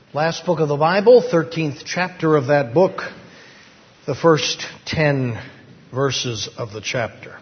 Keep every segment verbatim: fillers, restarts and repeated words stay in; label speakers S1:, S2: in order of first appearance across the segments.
S1: Last book of the Bible, thirteenth chapter of that book, the first ten verses of the chapter.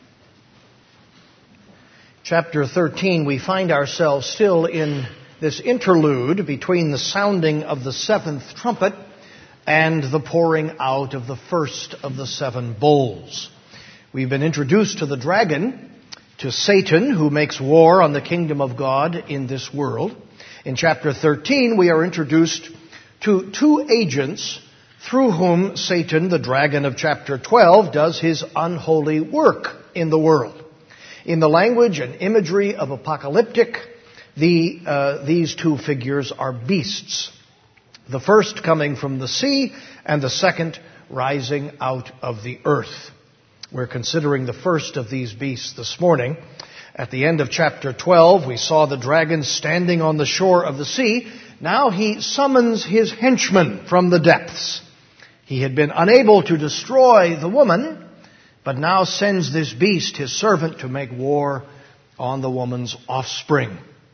S1: Chapter thirteen, we find ourselves still in this interlude between the sounding of the seventh trumpet and the pouring out of the first of the seven bowls. We've been introduced to the dragon, to Satan, who makes war on the kingdom of God in this world. In chapter thirteen, we are introduced to two agents through whom Satan, the dragon of chapter twelve, does his unholy work in the world. In the language and imagery of apocalyptic, the, uh, these two figures are beasts. The first coming from the sea and the second rising out of the earth. We're considering the first of these beasts this morning. At the end of chapter twelve, we saw the dragon standing on the shore of the sea. Now he summons his henchmen from the depths. He had been unable to destroy the woman, but now sends this beast, his servant, to make war on the woman's offspring.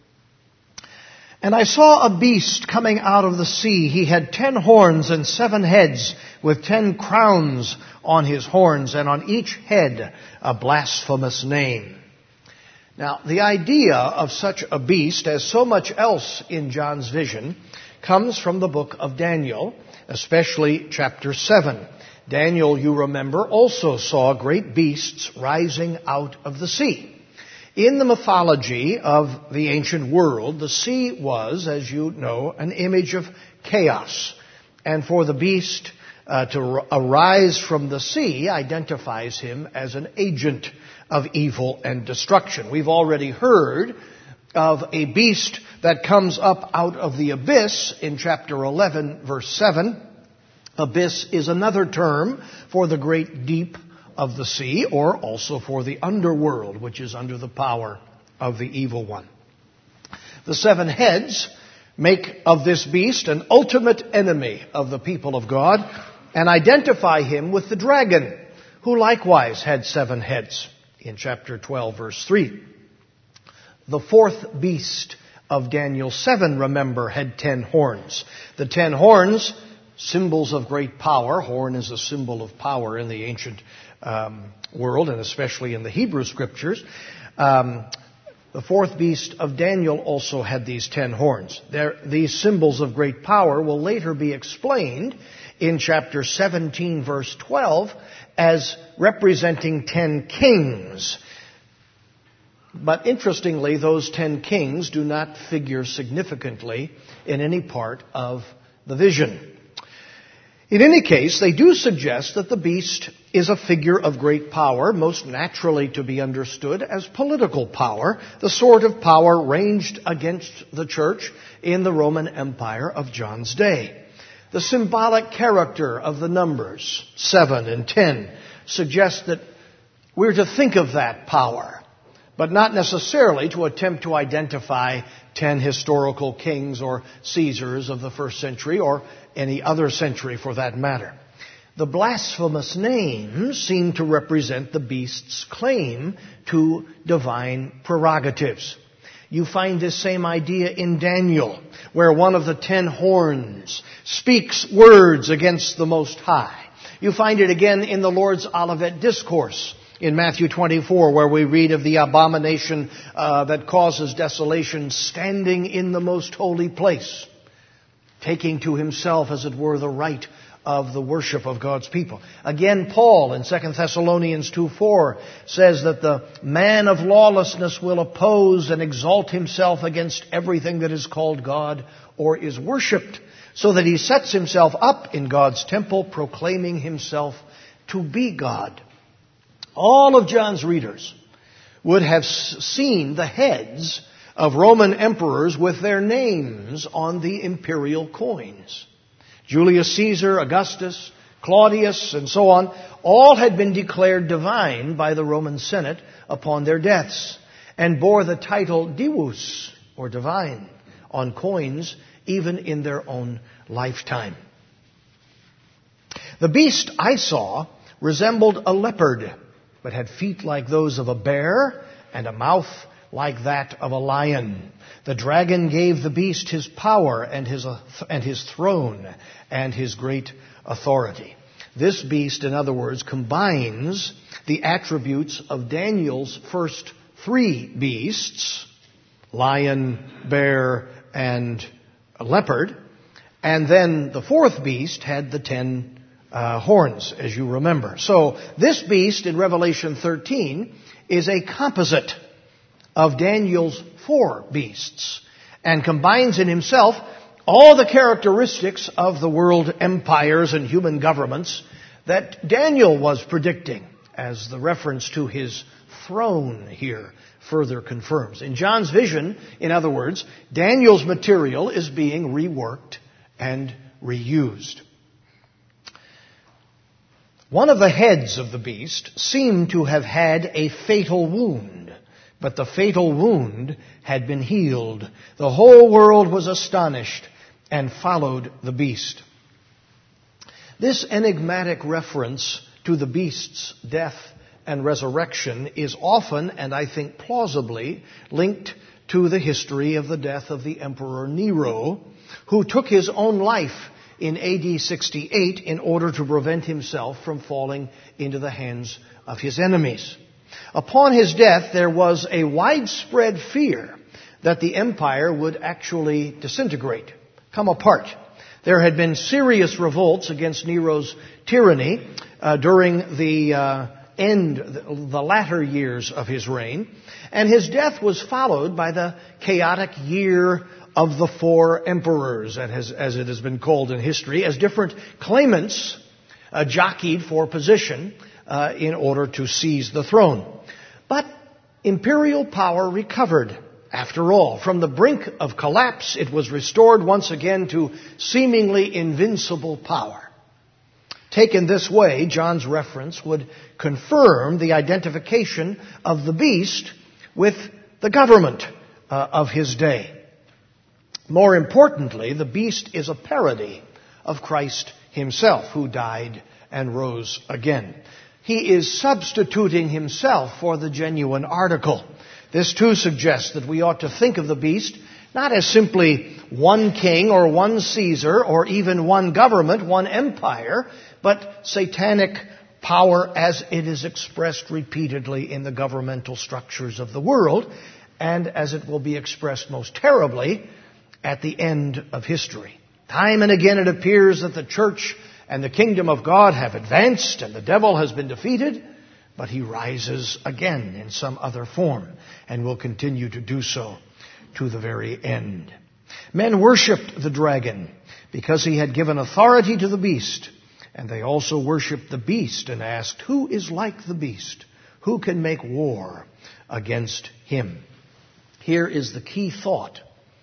S1: And I saw a beast coming out of the sea. He had ten horns and seven heads, with ten crowns on his horns, and on each head a blasphemous name. Now, the idea of such a beast, as so much else in John's vision, comes from the book of Daniel, especially chapter seven. Daniel, you remember, also saw great beasts rising out of the sea. In the mythology of the ancient world, the sea was, as you know, an image of chaos. And for the beast uh, to arise from the sea identifies him as an agent of evil and destruction. We've already heard of a beast that comes up out of the abyss in chapter eleven, verse seven. Abyss is another term for the great deep of the sea, or also for the underworld, which is under the power of the evil one. The seven heads make of this beast an ultimate enemy of the people of God and identify him with the dragon, who likewise had seven heads in chapter twelve, verse three. The fourth beast of Daniel seven, remember, had ten horns. The ten horns, symbols of great power. Horn is a symbol of power in the ancient um, world, and especially in the Hebrew scriptures. Um, the fourth beast of Daniel also had these ten horns. There, these symbols of great power will later be explained in chapter seventeen, verse twelve, as representing ten kings. But interestingly, those ten kings do not figure significantly in any part of the vision. In any case, they do suggest that the beast is a figure of great power, most naturally to be understood as political power, the sort of power ranged against the church in the Roman Empire of John's day. The symbolic character of the numbers, seven and ten, suggests that we're to think of that power, but not necessarily to attempt to identify ten historical kings or Caesars of the first century or any other century for that matter. The blasphemous names seem to represent the beast's claim to divine prerogatives. You find this same idea in Daniel, where one of the ten horns speaks words against the Most High. You find it again in the Lord's Olivet Discourse in Matthew twenty-four, where we read of the abomination uh, that causes desolation standing in the most holy place, taking to himself, as it were, the right of the worship of God's people. Again, Paul in Second Thessalonians two four says that the man of lawlessness will oppose and exalt himself against everything that is called God or is worshipped, so that he sets himself up in God's temple, proclaiming himself to be God. All of John's readers would have seen the heads of Roman emperors with their names on the imperial coins. Julius Caesar, Augustus, Claudius, and so on, all had been declared divine by the Roman Senate upon their deaths and bore the title Divus, or divine, on coins even in their own lifetime. The beast I saw resembled a leopard, but had feet like those of a bear and a mouth like that of a lion. The dragon gave the beast his power and his, uh, and his throne and his great authority. This beast, in other words, combines the attributes of Daniel's first three beasts, lion, bear, and leopard, and then the fourth beast had the ten uh, horns, as you remember. So this beast in Revelation thirteen is a composite of Daniel's four beasts and combines in himself all the characteristics of the world empires and human governments that Daniel was predicting, as the reference to his throne here further confirms. In John's vision, in other words, Daniel's material is being reworked and reused. One of the heads of the beast seemed to have had a fatal wound, but the fatal wound had been healed. The whole world was astonished and followed the beast. This enigmatic reference to the beast's death and resurrection is often, and I think plausibly, linked to the history of the death of the Emperor Nero, who took his own life in A D sixty-eight in order to prevent himself from falling into the hands of his enemies. Upon his death, there was a widespread fear that the empire would actually disintegrate, come apart. There had been serious revolts against Nero's tyranny uh, during the uh, end, the latter years of his reign, and his death was followed by the chaotic year of the four emperors, as it has been called in history, as different claimants uh, jockeyed for position uh, in order to seize the throne. But imperial power recovered. After all, from the brink of collapse, it was restored once again to seemingly invincible power. Taken this way, John's reference would confirm the identification of the beast with the government uh, of his day. More importantly, the beast is a parody of Christ himself, who died and rose again. He is substituting himself for the genuine article. This too suggests that we ought to think of the beast not as simply one king or one Caesar or even one government, one empire, but satanic power as it is expressed repeatedly in the governmental structures of the world, and as it will be expressed most terribly at the end of history. Time and again it appears that the church and the kingdom of God have advanced and the devil has been defeated, but he rises again in some other form and will continue to do so to the very end. Men worshipped the dragon because he had given authority to the beast, and they also worshipped the beast and asked, "Who is like the beast? Who can make war against him?" Here is the key thought.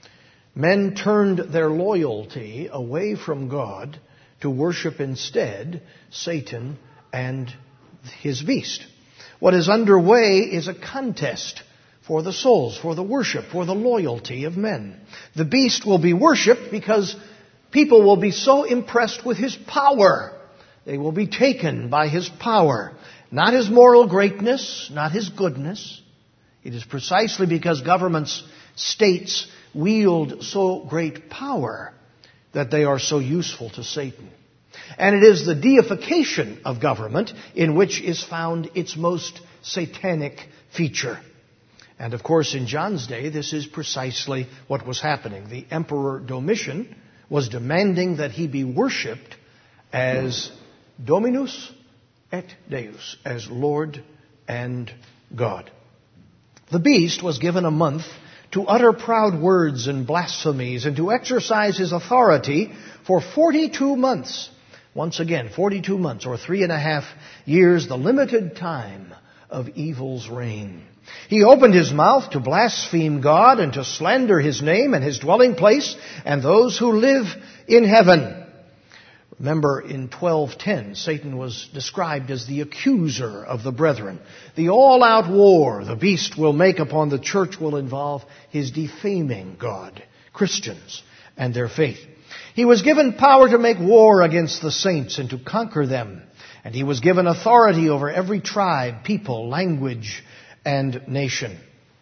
S1: Men turned their loyalty away from God to worship instead Satan and his beast. What is underway is a contest for the souls, for the worship, for the loyalty of men. The beast will be worshipped because people will be so impressed with his power. They will be taken by his power. Not his moral greatness, not his goodness. It is precisely because governments, states, wield so great power that they are so useful to Satan. And it is the deification of government in which is found its most satanic feature. And of course, in John's day, this is precisely what was happening. The Emperor Domitian was demanding that he be worshipped as Dominus et Deus, as Lord and God. The beast was given a month to utter proud words and blasphemies and to exercise his authority for forty-two months. Once again, forty-two months or three and a half years, the limited time of evil's reign. He opened his mouth to blaspheme God and to slander his name and his dwelling place and those who live in heaven. Remember, in twelve ten, Satan was described as the accuser of the brethren. The all-out war the beast will make upon the church will involve his defaming God, Christians, and their faith. He was given power to make war against the saints and to conquer them. And he was given authority over every tribe, people, language, and nation.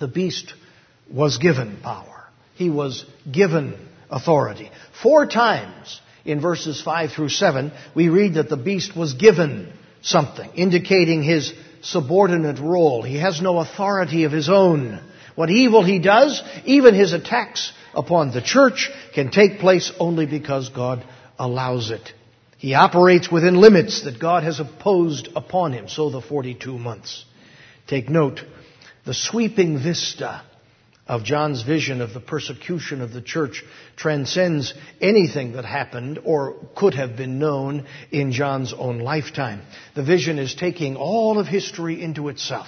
S1: The beast was given power. He was given authority. Four times in verses five through seven, we read that the beast was given something, indicating his subordinate role. He has no authority of his own. What evil he does, even his attacks upon the church, can take place only because God allows it. He operates within limits that God has imposed upon him, so the forty-two months. Take note, the sweeping vista of John's vision of the persecution of the church transcends anything that happened or could have been known in John's own lifetime. The vision is taking all of history into itself,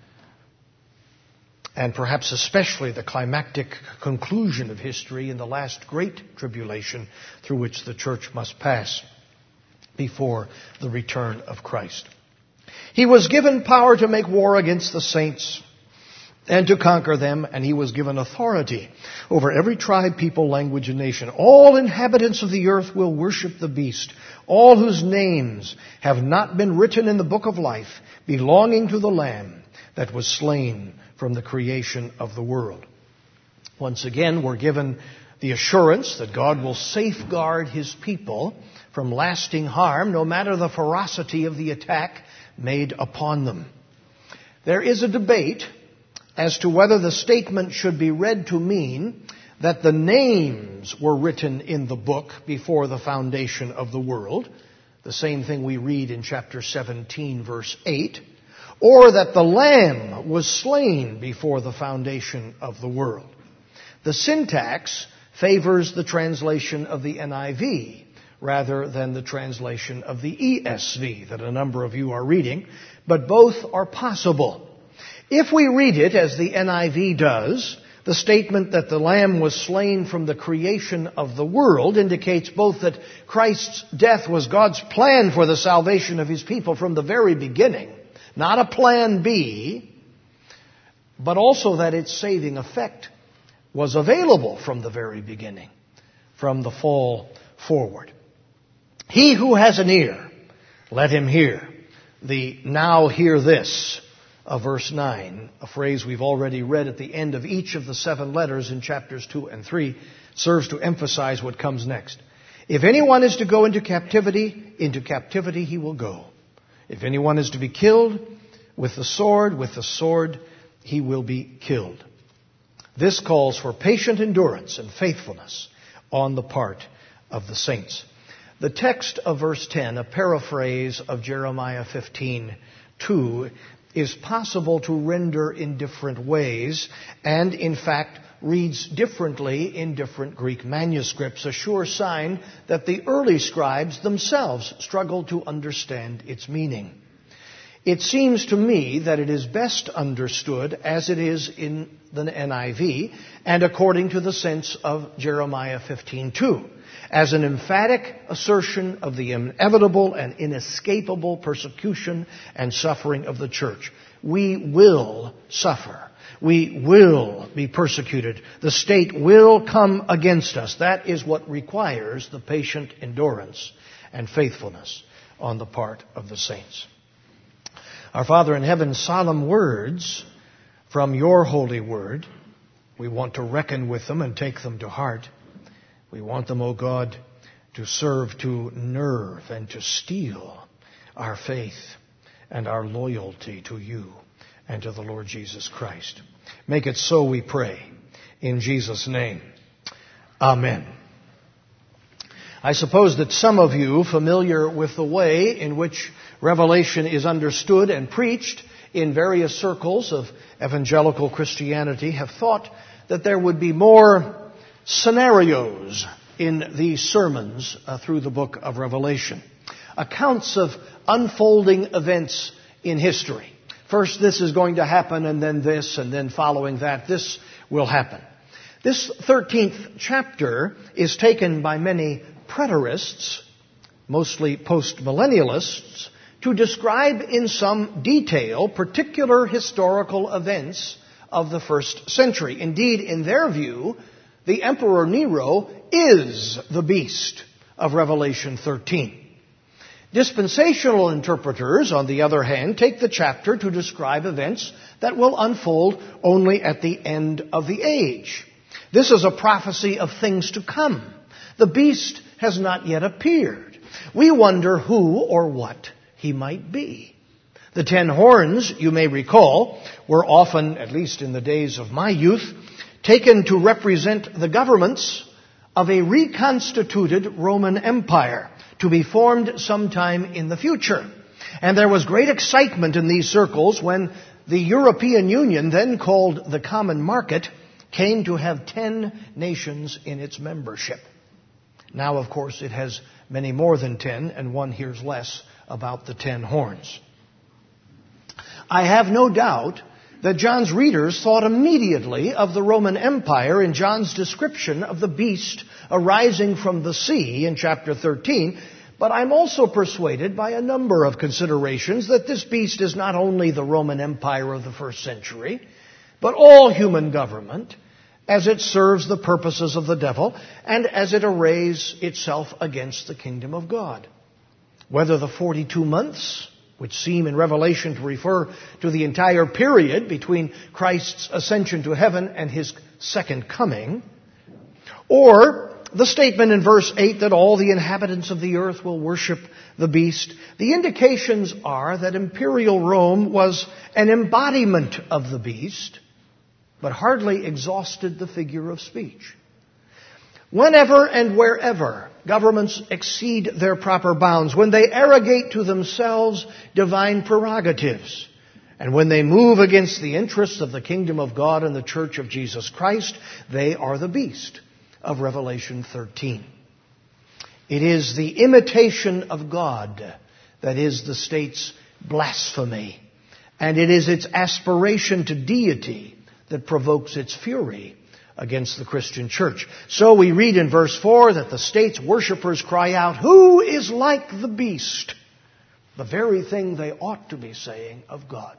S1: and perhaps especially the climactic conclusion of history in the last great tribulation through which the church must pass before the return of Christ. He was given power to make war against the saints and to conquer them, and he was given authority over every tribe, people, language, and nation. All inhabitants of the earth will worship the beast, all whose names have not been written in the book of life, belonging to the Lamb that was slain from the creation of the world. Once again, we're given the assurance that God will safeguard his people from lasting harm, no matter the ferocity of the attack made upon them. There is a debate as to whether the statement should be read to mean that the names were written in the book before the foundation of the world, the same thing we read in chapter seventeen, verse eight, or that the Lamb was slain before the foundation of the world. The syntax favors the translation of the N I V rather than the translation of the E S V that a number of you are reading, but both are possible. If we read it as the N I V does, the statement that the Lamb was slain from the creation of the world indicates both that Christ's death was God's plan for the salvation of his people from the very beginning, not a plan B, but also that its saving effect was available from the very beginning, from the fall forward. He who has an ear, let him hear. The now hear this of verse nine, a phrase we've already read at the end of each of the seven letters in chapters two and three, serves to emphasize what comes next. If anyone is to go into captivity, into captivity he will go. If anyone is to be killed with the sword, with the sword he will be killed. This calls for patient endurance and faithfulness on the part of the saints. The text of verse ten, a paraphrase of Jeremiah fifteen two, is possible to render in different ways, and in fact reads differently in different Greek manuscripts, a sure sign that the early scribes themselves struggled to understand its meaning. It seems to me that it is best understood as it is in the N I V and according to the sense of Jeremiah fifteen two, as an emphatic assertion of the inevitable and inescapable persecution and suffering of the church. We will suffer. We will be persecuted. The state will come against us. That is what requires the patient endurance and faithfulness on the part of the saints. Our Father in heaven, solemn words from your holy word. We want to reckon with them and take them to heart. We want them, O God, to serve to nerve and to steel our faith and our loyalty to you and to the Lord Jesus Christ. Make it so, we pray, in Jesus' name. Amen. I suppose that some of you, familiar with the way in which Revelation is understood and preached in various circles of evangelical Christianity, have thought that there would be more scenarios in these sermons uh, through the book of Revelation. Accounts of unfolding events in history. First, this is going to happen, and then this, and then following that, this will happen. This thirteenth chapter is taken by many preterists, mostly post-millennialists, to describe in some detail particular historical events of the first century. Indeed, in their view, the Emperor Nero is the beast of Revelation thirteen. Dispensational interpreters, on the other hand, take the chapter to describe events that will unfold only at the end of the age. This is a prophecy of things to come. The beast has not yet appeared. We wonder who or what he might be. The ten horns, you may recall, were often, at least in the days of my youth, taken to represent the governments of a reconstituted Roman Empire to be formed sometime in the future. And there was great excitement in these circles when the European Union, then called the Common Market, came to have ten nations in its membership. Now, of course, it has many more than ten, and one hears less about the ten horns. I have no doubt that John's readers thought immediately of the Roman Empire in John's description of the beast arising from the sea in chapter thirteen, but I'm also persuaded by a number of considerations that this beast is not only the Roman Empire of the first century, but all human government as it serves the purposes of the devil and as it arrays itself against the kingdom of God. Whether the forty-two months, which seem in Revelation to refer to the entire period between Christ's ascension to heaven and his second coming, or the statement in verse eight that all the inhabitants of the earth will worship the beast, the indications are that imperial Rome was an embodiment of the beast, but hardly exhausted the figure of speech. Whenever and wherever governments exceed their proper bounds, when they arrogate to themselves divine prerogatives, and when they move against the interests of the kingdom of God and the church of Jesus Christ, they are the beast of Revelation thirteen. It is the imitation of God that is the state's blasphemy, and it is its aspiration to deity that provokes its fury against the Christian church. So we read in verse four that the state's worshipers cry out, "Who is like the beast?" The very thing they ought to be saying of God.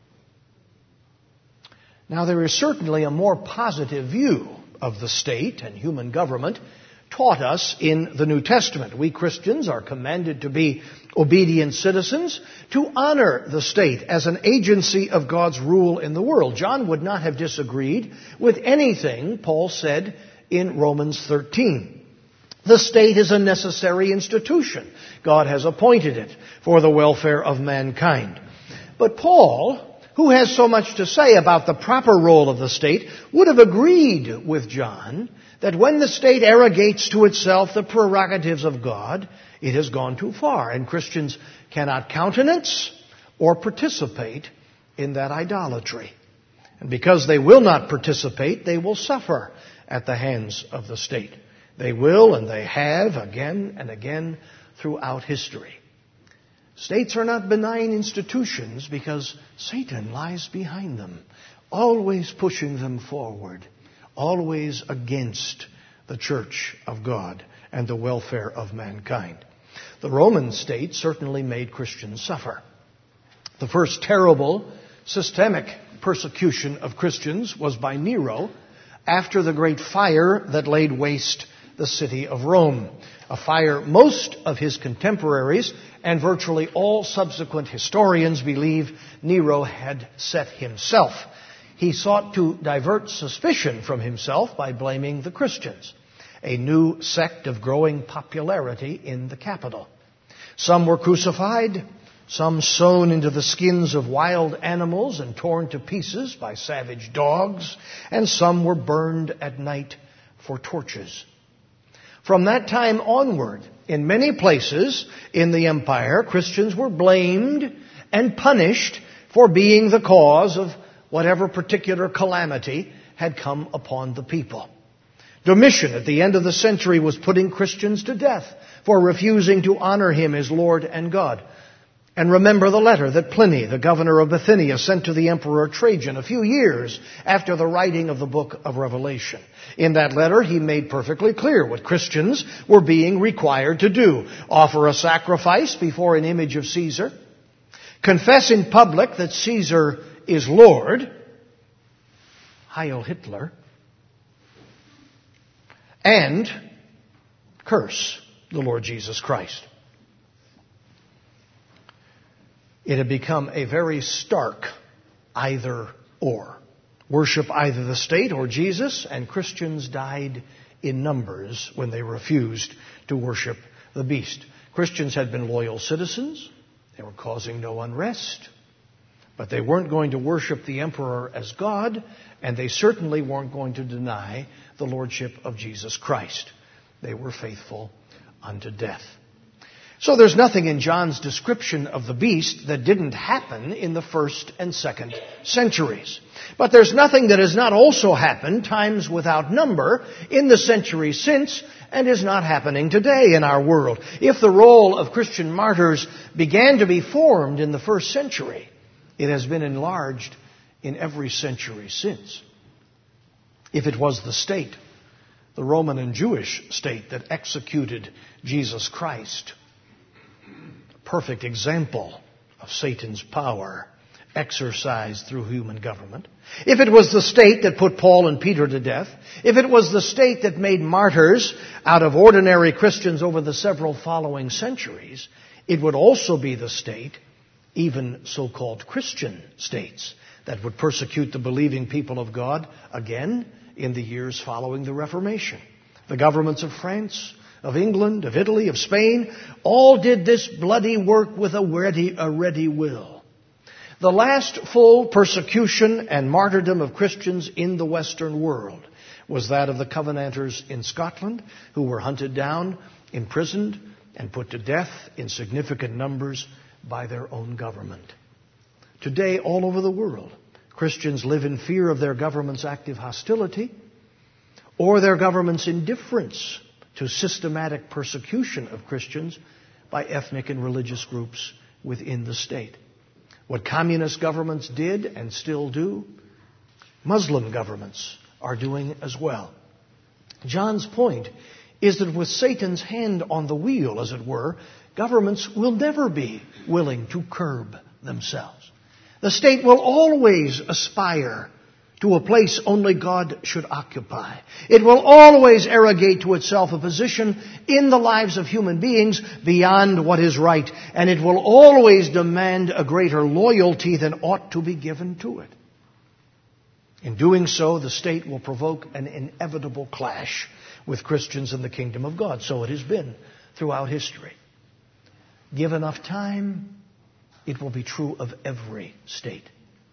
S1: Now, there is certainly a more positive view of the state and human government taught us in the New Testament. We Christians are commanded to be obedient citizens, to honor the state as an agency of God's rule in the world. John would not have disagreed with anything Paul said in Romans thirteen. The state is a necessary institution. God has appointed it for the welfare of mankind. But Paul, who has so much to say about the proper role of the state, would have agreed with John that when the state arrogates to itself the prerogatives of God, it has gone too far, and Christians cannot countenance or participate in that idolatry. And because they will not participate, they will suffer at the hands of the state. They will, and they have, again and again throughout history. States are not benign institutions because Satan lies behind them, always pushing them forward, always against the church of God and the welfare of mankind. The Roman state certainly made Christians suffer. The first terrible systemic persecution of Christians was by Nero after the great fire that laid waste the city of Rome, a fire most of his contemporaries and virtually all subsequent historians believe Nero had set himself. He sought to divert suspicion from himself by blaming the Christians, a new sect of growing popularity in the capital. Some were crucified, some sewn into the skins of wild animals and torn to pieces by savage dogs, and some were burned at night for torches. From that time onward, in many places in the empire, Christians were blamed and punished for being the cause of whatever particular calamity had come upon the people. Domitian, at the end of the century, was putting Christians to death for refusing to honor him as Lord and God. And remember the letter that Pliny, the governor of Bithynia, sent to the Emperor Trajan a few years after the writing of the book of Revelation. In that letter, he made perfectly clear what Christians were being required to do. Offer a sacrifice before an image of Caesar. Confess in public that Caesar is Lord. Heil Hitler. And curse the Lord Jesus Christ. It had become a very stark either or. Worship either the state or Jesus, and Christians died in numbers when they refused to worship the beast. Christians had been loyal citizens. They were causing no unrest. But they weren't going to worship the emperor as God, and they certainly weren't going to deny the lordship of Jesus Christ. They were faithful unto death. So there's nothing in John's description of the beast that didn't happen in the first and second centuries. But there's nothing that has not also happened times without number in the centuries since and is not happening today in our world. If the role of Christian martyrs began to be formed in the first century, it has been enlarged in every century since. If it was the state, the Roman and Jewish state, that executed Jesus Christ, perfect example of Satan's power exercised through human government. If it was the state that put Paul and Peter to death, if it was the state that made martyrs out of ordinary Christians over the several following centuries, it would also be the state, even so-called Christian states, that would persecute the believing people of God again in the years following the Reformation. The governments of France, of England, of Italy, of Spain, all did this bloody work with a ready, a ready will. The last full persecution and martyrdom of Christians in the Western world was that of the Covenanters in Scotland, who were hunted down, imprisoned, and put to death in significant numbers by their own government. Today, all over the world, Christians live in fear of their government's active hostility or their government's indifference to systematic persecution of Christians by ethnic and religious groups within the state. What communist governments did and still do, Muslim governments are doing as well. John's point is that with Satan's hand on the wheel, as it were, governments will never be willing to curb themselves. The state will always aspire to a place only God should occupy. It will always arrogate to itself a position in the lives of human beings beyond what is right, and it will always demand a greater loyalty than ought to be given to it. In doing so, the state will provoke an inevitable clash with Christians in the kingdom of God. So it has been throughout history. Give enough time, it will be true of every state.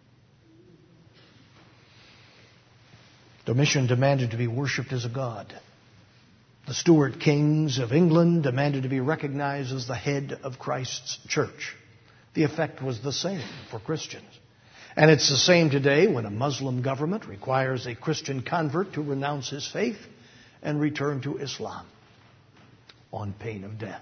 S1: Domitian demanded to be worshipped as a god. The Stuart kings of England demanded to be recognized as the head of Christ's church. The effect was the same for Christians. And it's the same today when a Muslim government requires a Christian convert to renounce his faith and return to Islam on pain of death.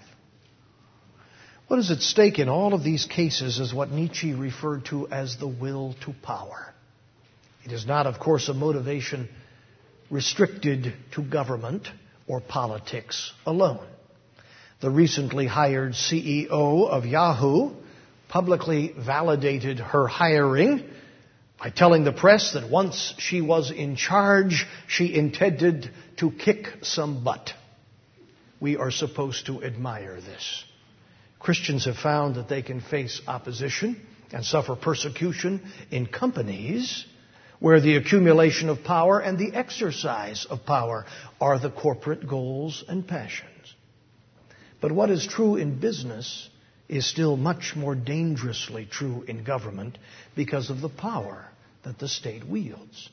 S1: What is at stake in all of these cases is what Nietzsche referred to as the will to power. It is not, of course, a motivation restricted to government or politics alone. The recently hired C E O of Yahoo publicly validated her hiring by telling the press that once she was in charge, she intended to kick some butt. We are supposed to admire this. Christians have found that they can face opposition and suffer persecution in companies where the accumulation of power and the exercise of power are the corporate goals and passions. But what is true in business is still much more dangerously true in government because of the power that the state wields.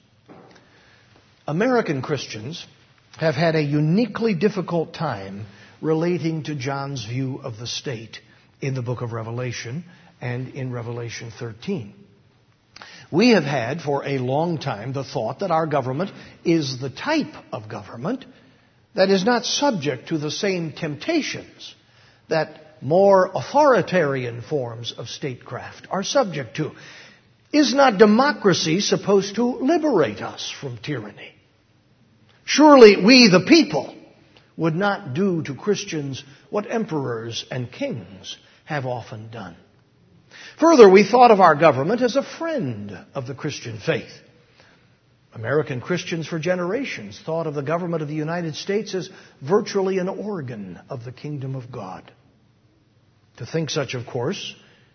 S1: American Christians have had a uniquely difficult time relating to John's view of the state in the book of Revelation and in Revelation thirteen. We have had for a long time the thought that our government is the type of government that is not subject to the same temptations that more authoritarian forms of statecraft are subject to. Is not democracy supposed to liberate us from tyranny? Surely we, the people, would not do to Christians what emperors and kings have often done. Further, we thought of our government as a friend of the Christian faith. American Christians for generations thought of the government of the United States as virtually an organ of the kingdom of God. To think such, of course,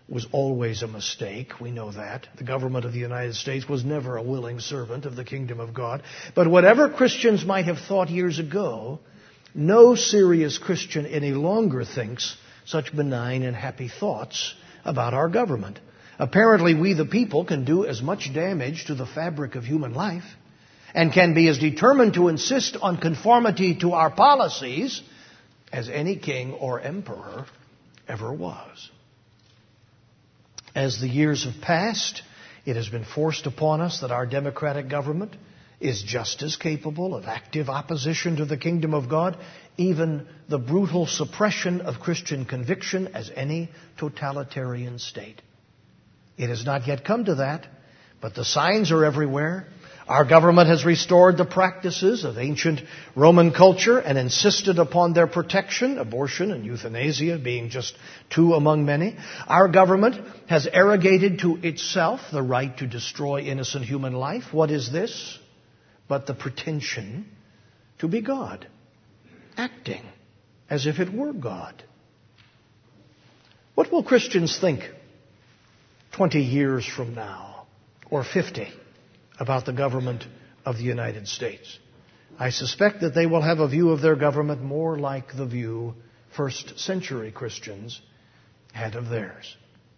S1: was always a mistake. We know that. The government of the United States was never a willing servant of the kingdom of God. But whatever Christians might have thought years ago, no serious Christian any longer thinks such benign and happy thoughts about our government. Apparently, we the people can do as much damage to the fabric of human life and can be as determined to insist on conformity to our policies as any king or emperor ever was. As the years have passed, it has been forced upon us that our democratic government is just as capable of active opposition to the kingdom of God, even the brutal suppression of Christian conviction, as any totalitarian state. It has not yet come to that, but the signs are everywhere. Our government has restored the practices of ancient Roman culture and insisted upon their protection, abortion and euthanasia being just two among many. Our government has arrogated to itself the right to destroy innocent human life. What is this but the pretension to be God, acting as if it were God? What will Christians think twenty years from now, or fifty, about the government of the United States? I suspect that they will have a view of their government more like the view first century Christians had of theirs.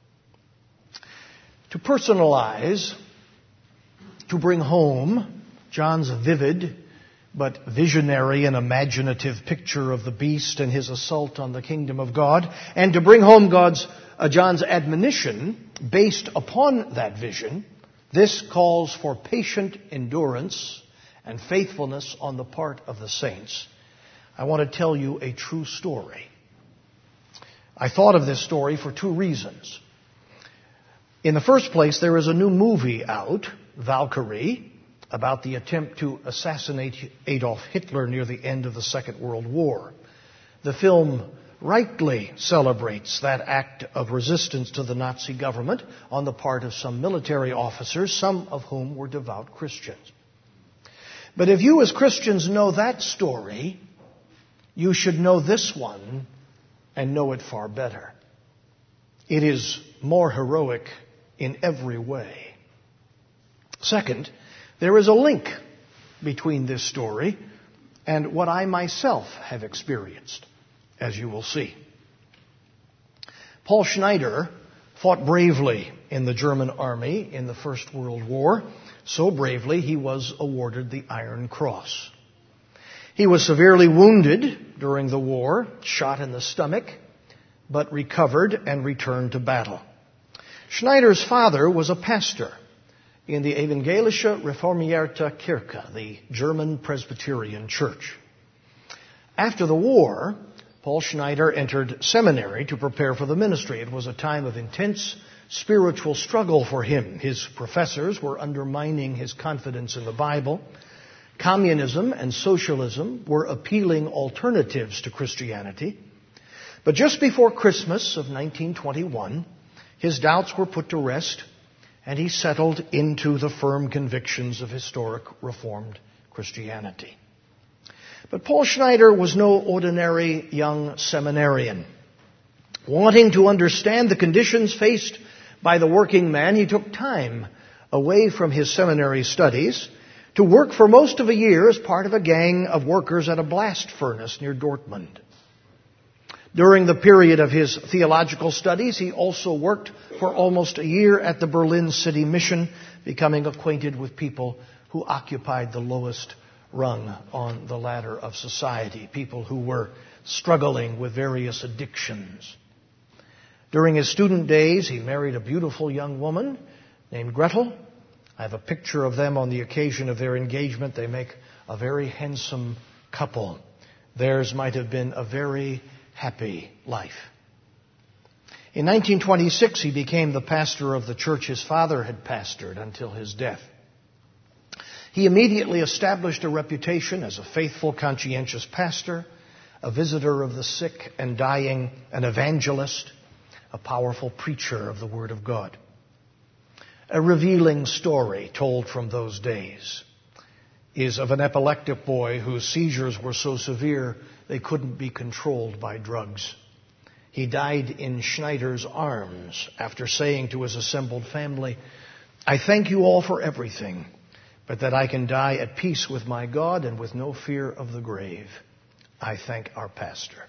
S1: To personalize, to bring home John's vivid but visionary and imaginative picture of the beast and his assault on the kingdom of God, and to bring home God's uh, John's admonition based upon that vision, this calls for patient endurance and faithfulness on the part of the saints. I want to tell you a true story. I thought of this story for two reasons. In the first place, there is a new movie out, Valkyrie, about the attempt to assassinate Adolf Hitler near the end of the Second World War. The film rightly celebrates that act of resistance to the Nazi government on the part of some military officers, some of whom were devout Christians. But if you as Christians know that story, you should know this one and know it far better. It is more heroic in every way. Second, there is a link between this story and what I myself have experienced, as you will see. Paul Schneider fought bravely in the German army in the First World War. So bravely, he was awarded the Iron Cross. He was severely wounded during the war, shot in the stomach, but recovered and returned to battle. Schneider's father was a pastor in the Evangelische Reformierte Kirche, the German Presbyterian Church. After the war, Paul Schneider entered seminary to prepare for the ministry. It was a time of intense spiritual struggle for him. His professors were undermining his confidence in the Bible. Communism and socialism were appealing alternatives to Christianity. But just before Christmas of nineteen twenty-one, his doubts were put to rest, and he settled into the firm convictions of historic Reformed Christianity. But Paul Schneider was no ordinary young seminarian. Wanting to understand the conditions faced by the working man, he took time away from his seminary studies to work for most of a year as part of a gang of workers at a blast furnace near Dortmund. During the period of his theological studies, he also worked for almost a year at the Berlin City Mission, becoming acquainted with people who occupied the lowest rung on the ladder of society, people who were struggling with various addictions. During his student days, he married a beautiful young woman named Gretel. I have a picture of them on the occasion of their engagement. They make a very handsome couple. Theirs might have been a very happy life. In nineteen twenty-six, he became the pastor of the church his father had pastored until his death. He immediately established a reputation as a faithful, conscientious pastor, a visitor of the sick and dying, an evangelist, a powerful preacher of the Word of God. A revealing story told from those days is of an epileptic boy whose seizures were so severe they couldn't be controlled by drugs. He died in Schneider's arms after saying to his assembled family, "I thank you all for everything, but that I can die at peace with my God and with no fear of the grave. I thank our pastor."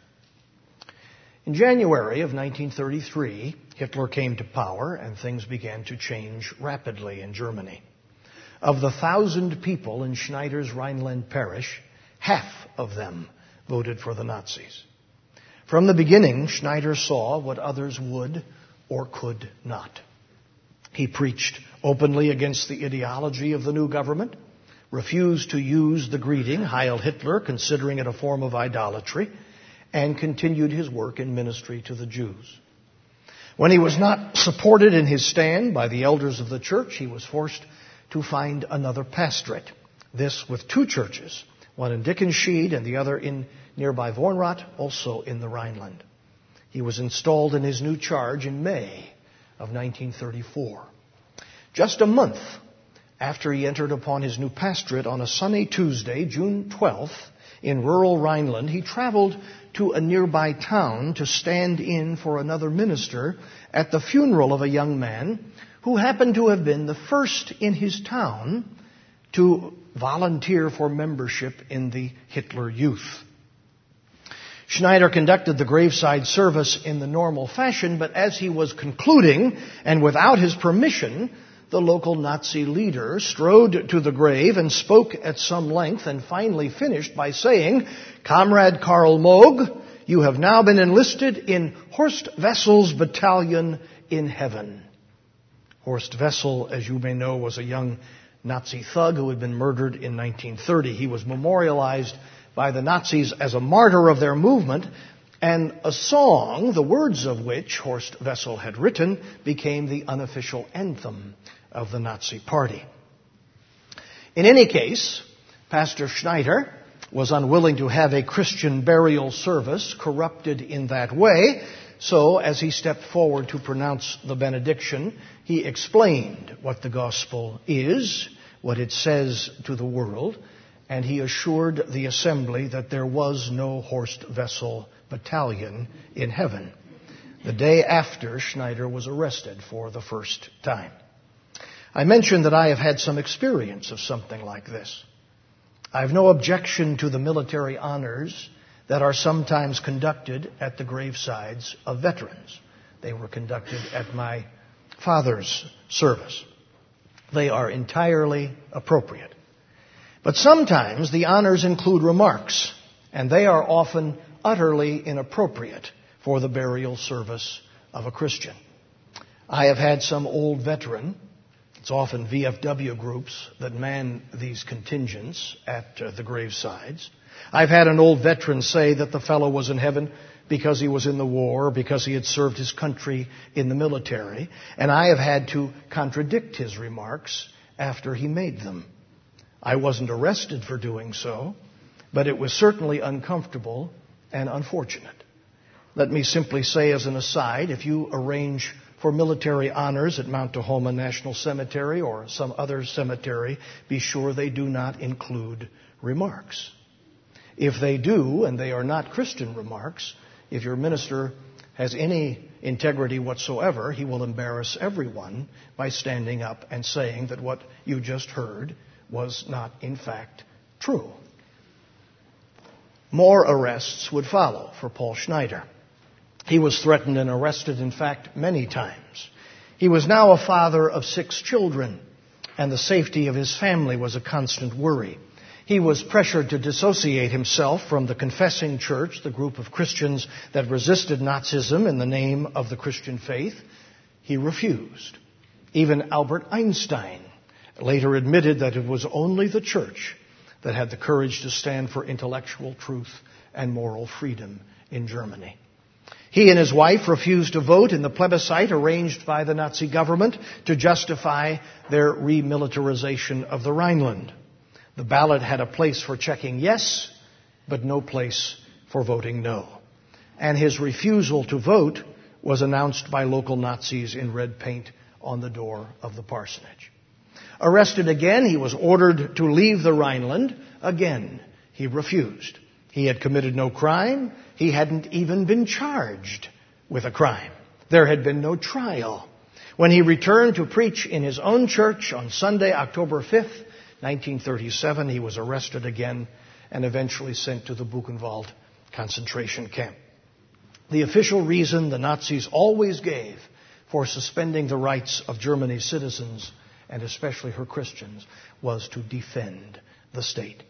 S1: In January of nineteen thirty-three, Hitler came to power and things began to change rapidly in Germany. Of the thousand people in Schneider's Rhineland parish, half of them voted for the Nazis. From the beginning, Schneider saw what others would or could not. He preached openly against the ideology of the new government, refused to use the greeting Heil Hitler, considering it a form of idolatry, and continued his work in ministry to the Jews. When he was not supported in his stand by the elders of the church, he was forced to find another pastorate. This with two churches, one in Dickenschied and the other in nearby Wohnrath, also in the Rhineland. He was installed in his new charge in May of nineteen thirty-four. Just a month after he entered upon his new pastorate, on a sunny Tuesday, June twelfth, in rural Rhineland, he traveled to a nearby town to stand in for another minister at the funeral of a young man who happened to have been the first in his town to volunteer for membership in the Hitler Youth. Schneider conducted the graveside service in the normal fashion, but as he was concluding, and without his permission, the local Nazi leader strode to the grave and spoke at some length and finally finished by saying, "Comrade Karl Moog, you have now been enlisted in Horst Wessel's battalion in heaven." Horst Wessel, as you may know, was a young Nazi thug who had been murdered in nineteen thirty. He was memorialized by the Nazis as a martyr of their movement, and a song, the words of which Horst Wessel had written, became the unofficial anthem of the Nazi Party. In any case, Pastor Schneider was unwilling to have a Christian burial service corrupted in that way, so as he stepped forward to pronounce the benediction, he explained what the gospel is, what it says to the world, and he assured the assembly that there was no Horst Wessel battalion in heaven, the day after Schneider was arrested for the first time. I mentioned that I have had some experience of something like this. I have no objection to the military honors that are sometimes conducted at the gravesides of veterans. They were conducted at my father's service. They are entirely appropriate. But sometimes the honors include remarks, and they are often utterly inappropriate for the burial service of a Christian. I have had some old veteran, it's often V F W groups that man these contingents at uh, the gravesides. I've had an old veteran say that the fellow was in heaven because he was in the war, because he had served his country in the military, and I have had to contradict his remarks after he made them. I wasn't arrested for doing so, but it was certainly uncomfortable and unfortunate. Let me simply say as an aside, if you arrange for military honors at Mount Tahoma National Cemetery or some other cemetery, be sure they do not include remarks. If they do, and they are not Christian remarks, if your minister has any integrity whatsoever, he will embarrass everyone by standing up and saying that what you just heard was not, in fact, true. More arrests would follow for Paul Schneider. He was threatened and arrested, in fact, many times. He was now a father of six children, and the safety of his family was a constant worry. He was pressured to dissociate himself from the Confessing Church, the group of Christians that resisted Nazism in the name of the Christian faith. He refused. Even Albert Einstein later admitted that it was only the church that had the courage to stand for intellectual truth and moral freedom in Germany. He and his wife refused to vote in the plebiscite arranged by the Nazi government to justify their remilitarization of the Rhineland. The ballot had a place for checking yes, but no place for voting no. And his refusal to vote was announced by local Nazis in red paint on the door of the parsonage. Arrested again, he was ordered to leave the Rhineland. Again, he refused. He had committed no crime. He hadn't even been charged with a crime. There had been no trial. When he returned to preach in his own church on Sunday, October fifth, nineteen thirty-seven, he was arrested again and eventually sent to the Buchenwald concentration camp. The official reason the Nazis always gave for suspending the rights of Germany's citizens, and especially her Christians, was to defend the state.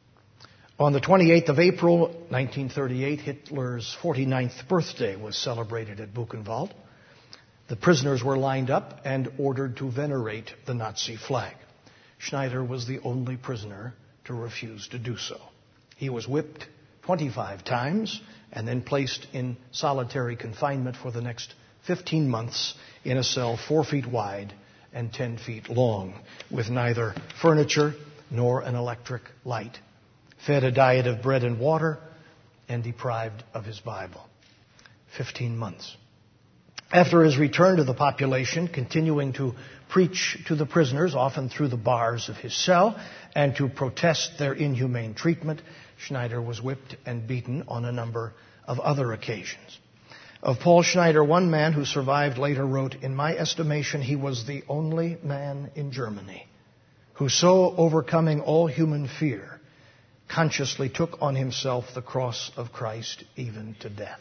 S1: On the twenty-eighth of April, nineteen thirty-eight, Hitler's forty-ninth birthday was celebrated at Buchenwald. The prisoners were lined up and ordered to venerate the Nazi flag. Schneider was the only prisoner to refuse to do so. He was whipped twenty-five times and then placed in solitary confinement for the next fifteen months in a cell four feet wide and ten feet long, with neither furniture nor an electric light, fed a diet of bread and water, and deprived of his Bible. Fifteen months. After his return to the population, continuing to preach to the prisoners, often through the bars of his cell, and to protest their inhumane treatment, Schneider was whipped and beaten on a number of other occasions. Of Paul Schneider, one man who survived later wrote, "In my estimation, he was the only man in Germany who, so overcoming all human fear, consciously took on himself the cross of Christ even to death."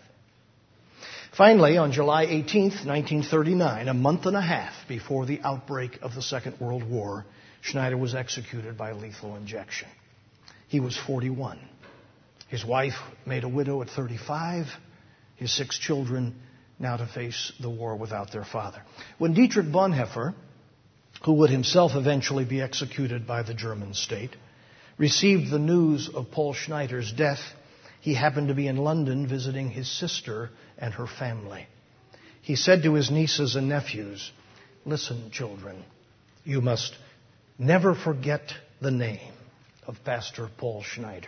S1: Finally, on July eighteenth, nineteen thirty-nine, a month and a half before the outbreak of the Second World War, Schneider was executed by lethal injection. He was forty-one. His wife made a widow at thirty-five. His six children now to face the war without their father. When Dietrich Bonhoeffer, who would himself eventually be executed by the German state, received the news of Paul Schneider's death, he happened to be in London visiting his sister and her family. He said to his nieces and nephews, "Listen, children, you must never forget the name of Pastor Paul Schneider.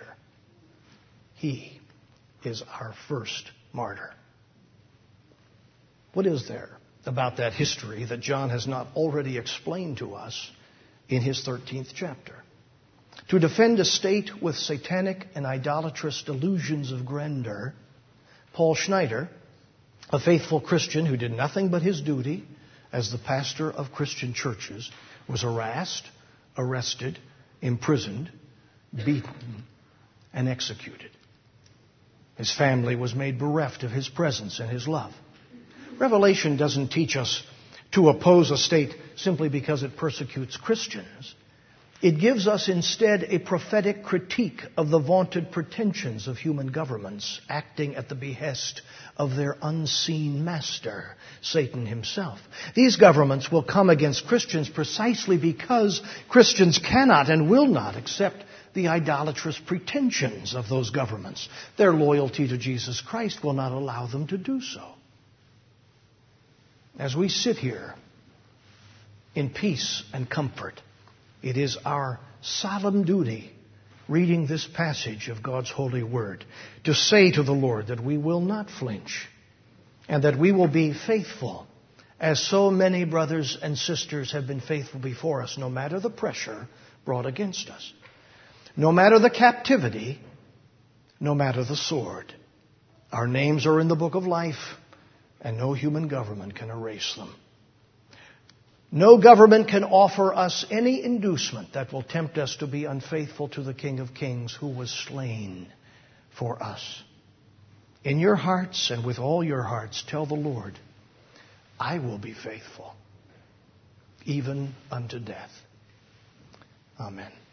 S1: He is our first martyr." What is there about that history that John has not already explained to us in his thirteenth chapter? To defend a state with satanic and idolatrous delusions of grandeur, Paul Schneider, a faithful Christian who did nothing but his duty as the pastor of Christian churches, was harassed, arrested, imprisoned, beaten, and executed. His family was made bereft of his presence and his love. Revelation doesn't teach us to oppose a state simply because it persecutes Christians. It gives us instead a prophetic critique of the vaunted pretensions of human governments acting at the behest of their unseen master, Satan himself. These governments will come against Christians precisely because Christians cannot and will not accept the idolatrous pretensions of those governments. Their loyalty to Jesus Christ will not allow them to do so. As we sit here in peace and comfort, it is our solemn duty, reading this passage of God's holy word, to say to the Lord that we will not flinch and that we will be faithful, as so many brothers and sisters have been faithful before us, no matter the pressure brought against us, no matter the captivity, no matter the sword. Our names are in the book of life, and no human government can erase them. No government can offer us any inducement that will tempt us to be unfaithful to the King of Kings who was slain for us. In your hearts and with all your hearts, tell the Lord, "I will be faithful, even unto death." Amen.